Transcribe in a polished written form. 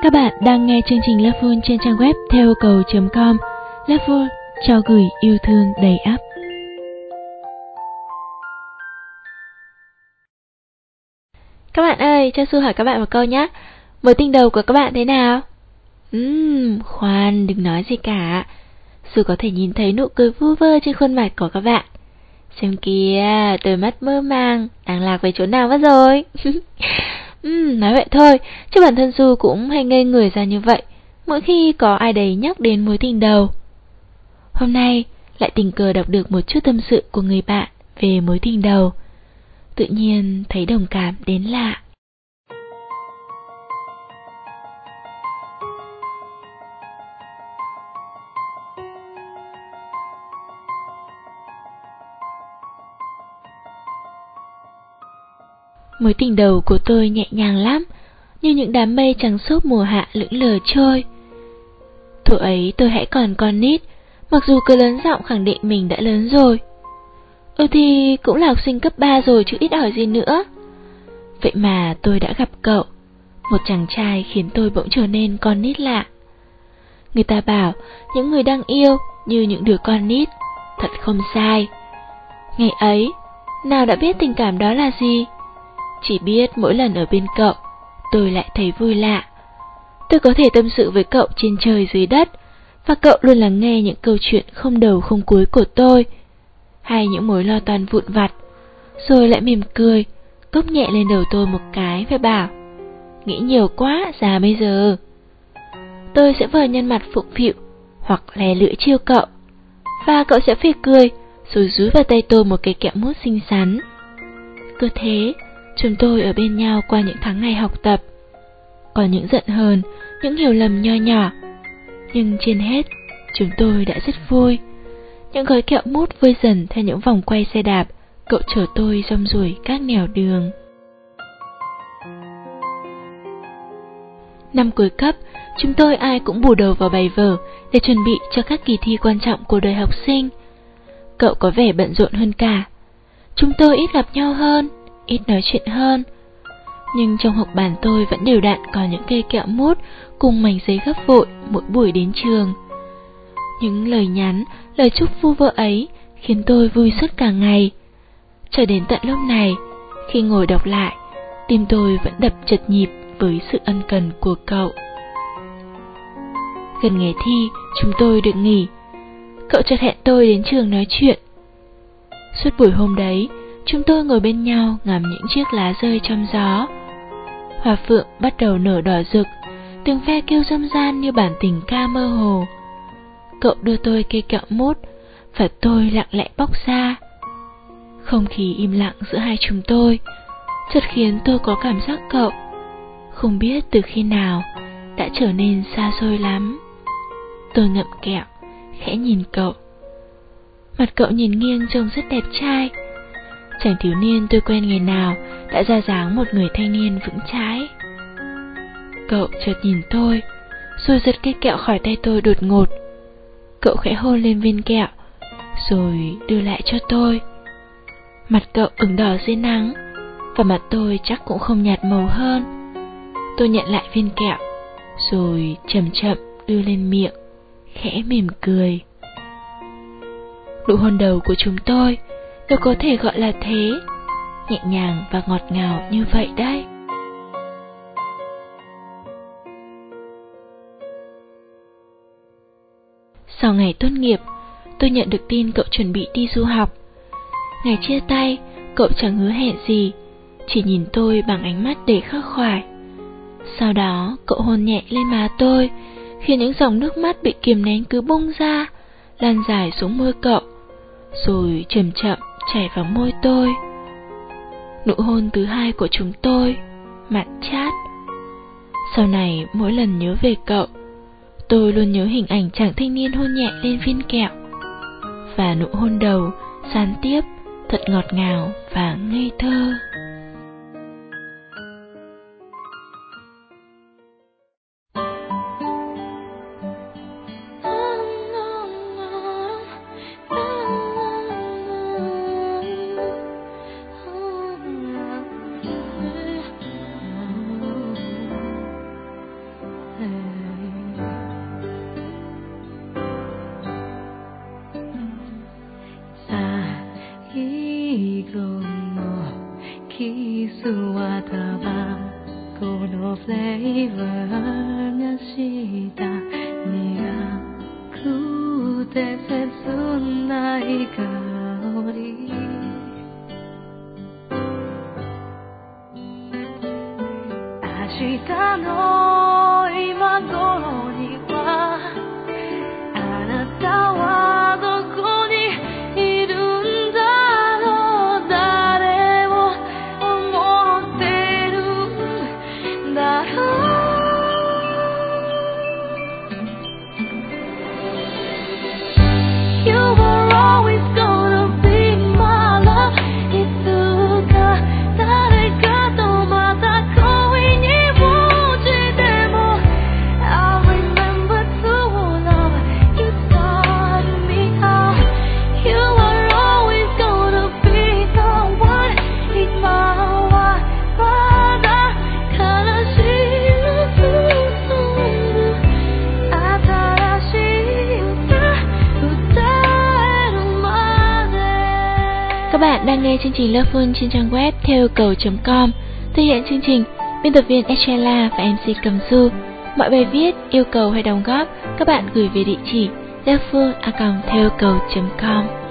Các bạn đang nghe chương trình Loveful trên trang web theo cầu.com. Loveful cho gửi yêu thương đầy ắp. Các bạn ơi, cho Su hỏi các bạn một câu nhé. Mối tình đầu của các bạn thế nào? Khoan, đừng nói gì cả. Su có thể nhìn thấy nụ cười vu vơ trên khuôn mặt của các bạn. Xem kìa, đôi mắt mơ màng, đang lạc về chỗ nào mất rồi. Nói vậy thôi, chứ bản thân Su cũng hay ngây người ra như vậy mỗi khi có ai đấy nhắc đến mối tình đầu. Hôm nay lại tình cờ đọc được một chút tâm sự của người bạn về mối tình đầu. Tự nhiên thấy đồng cảm đến lạ. Mối tình đầu của tôi nhẹ nhàng lắm, như những đám mây trắng xốp mùa hạ lững lờ trôi. Thuở ấy tôi hãy còn con nít, mặc dù cứ lớn giọng khẳng định mình đã lớn rồi. Thì cũng là học sinh cấp 3 rồi chứ ít ỏi gì nữa. Vậy mà tôi đã gặp cậu, một chàng trai khiến tôi bỗng trở nên con nít lạ. Người ta bảo những người đang yêu như những đứa con nít, thật không sai. Ngày ấy, nào đã biết tình cảm đó là gì. Chỉ biết mỗi lần ở bên cậu, tôi lại thấy vui lạ. Tôi có thể tâm sự với cậu trên trời dưới đất, và cậu luôn lắng nghe những câu chuyện không đầu không cuối của tôi, hay những mối lo toan vụn vặt, rồi lại mỉm cười, cốc nhẹ lên đầu tôi một cái và bảo: nghĩ nhiều quá, già bây giờ. Tôi sẽ vờ nhăn mặt phụng phịu, hoặc lè lưỡi trêu cậu, và cậu sẽ phì cười, rồi dúi vào tay tôi một cái kẹo mút xinh xắn. Cứ thế, chúng tôi ở bên nhau qua những tháng ngày học tập. Có những giận hờn, những hiểu lầm nho nhỏ, nhưng trên hết, chúng tôi đã rất vui. Những gói kẹo mút vơi dần theo những vòng quay xe đạp, cậu chở tôi rong ruổi các nẻo đường. Năm cuối cấp, chúng tôi ai cũng bù đầu vào bài vở để chuẩn bị cho các kỳ thi quan trọng của đời học sinh. Cậu có vẻ bận rộn hơn cả. Chúng tôi ít gặp nhau hơn, ít nói chuyện hơn. Nhưng trong học bàn tôi vẫn đều đặn có những cây kẹo mút cùng mảnh giấy gấp vội mỗi buổi đến trường. Những lời nhắn, lời chúc vu vơ ấy khiến tôi vui suốt cả ngày. Cho đến tận lúc này, khi ngồi đọc lại, tim tôi vẫn đập chật nhịp với sự ân cần của cậu. Gần ngày thi, chúng tôi được nghỉ. Cậu chợt hẹn tôi đến trường nói chuyện. Suốt buổi hôm đấy, chúng tôi ngồi bên nhau ngắm những chiếc lá rơi trong gió. Hoa phượng bắt đầu nở đỏ rực, từng ve kêu râm ran như bản tình ca mơ hồ. Cậu đưa tôi cây kẹo mút, và tôi lặng lẽ bóc ra. Không khí im lặng giữa hai chúng tôi chợt khiến tôi có cảm giác cậu, không biết từ khi nào, đã trở nên xa xôi lắm. Tôi ngậm kẹo, khẽ nhìn cậu. Mặt cậu nhìn nghiêng trông rất đẹp trai. Chàng thiếu niên tôi quen ngày nào đã ra dáng một người thanh niên vững chãi. Cậu chợt nhìn tôi, rồi giật cây kẹo khỏi tay tôi đột ngột. Cậu khẽ hôn lên viên kẹo, rồi đưa lại cho tôi. Mặt cậu ửng đỏ dưới nắng, và mặt tôi chắc cũng không nhạt màu hơn. Tôi nhận lại viên kẹo, rồi chậm chậm đưa lên miệng, khẽ mỉm cười. Nụ hôn đầu của chúng tôi, nếu có thể gọi là thế, nhẹ nhàng và ngọt ngào như vậy đấy. Sau ngày tốt nghiệp, tôi nhận được tin cậu chuẩn bị đi du học. Ngày chia tay, cậu chẳng hứa hẹn gì, chỉ nhìn tôi bằng ánh mắt đầy khắc khoải. Sau đó, cậu hôn nhẹ lên má tôi, khiến những dòng nước mắt bị kiềm nén cứ bung ra, lan dài xuống môi cậu, rồi chậm chậm chảy vào môi tôi. Nụ hôn thứ hai của chúng tôi, mặn chát. Sau này, mỗi lần nhớ về cậu, tôi luôn nhớ hình ảnh chàng thanh niên hôn nhẹ lên viên kẹo, và nụ hôn đầu, gián tiếp, thật ngọt ngào và ngây thơ. スはタバコのフレーバーがした苦くて切ない香り明日の今頃にはあなたはどこにいるんだろう誰を思ってるんだろうYou were always gonna be my love いつか誰かとまた恋に落ちても I remember true love You taught me how You were always gonna be the one 今はまだ悲しいの進む新しい歌 Các bạn đang nghe chương trình Loveful trên trang web theo yêu cầu.com. Thực hiện chương trình, biên tập viên Estrella và MC Cầm Du. Mọi bài viết, yêu cầu hay đóng góp, các bạn gửi về địa chỉ loveful@theo yêu cầu.com.